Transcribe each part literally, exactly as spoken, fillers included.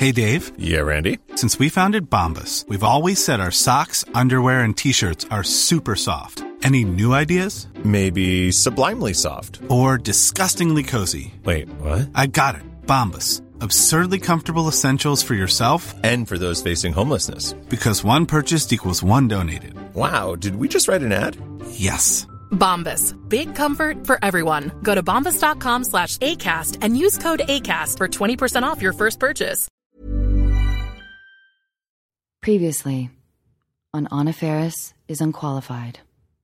Hey, Dave. Yeah, Randy. Since we founded Bombas, we've always said our socks, underwear, and T-shirts are super soft. Any new ideas? Maybe sublimely soft. Or disgustingly cozy. Wait, what? I got it. Bombas. Absurdly comfortable essentials for yourself and for those facing homelessness. Because one purchased equals one donated. Wow, did we just write an ad? Yes. Bombas. Big comfort for everyone. Go to bombas.com slash ACAST and use code ACAST for twenty percent off your first purchase. Previously, on Anna Faris is Unqualified.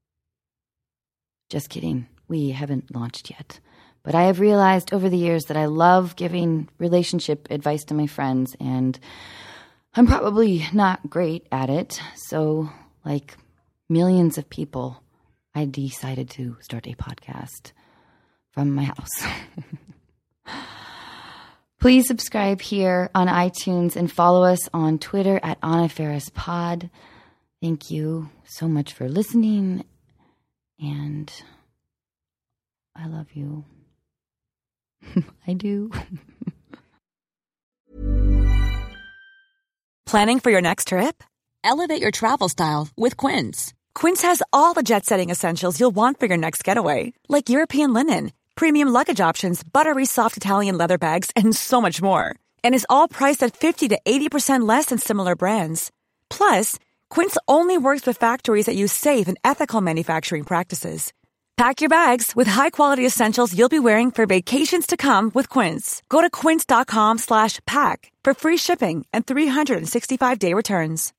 Just kidding. We haven't launched yet. But I have realized over the years that I love giving relationship advice to my friends, and I'm probably not great at it. So, like millions of people, I decided to start a podcast from my house. Please subscribe here on iTunes and follow us on Twitter at Anna Faris Pod. Thank you so much for listening, and I love you. I do. Planning for your next trip? Elevate your travel style with Quince. Quince has all the jet-setting essentials you'll want for your next getaway, like European linen, premium luggage options, buttery soft Italian leather bags, and so much more. And is all priced at fifty to eighty percent less than similar brands. Plus, Quince only works with factories that use safe and ethical manufacturing practices. Pack your bags with high-quality essentials you'll be wearing for vacations to come with Quince. Go to quince.com slash pack for free shipping and three sixty-five day returns.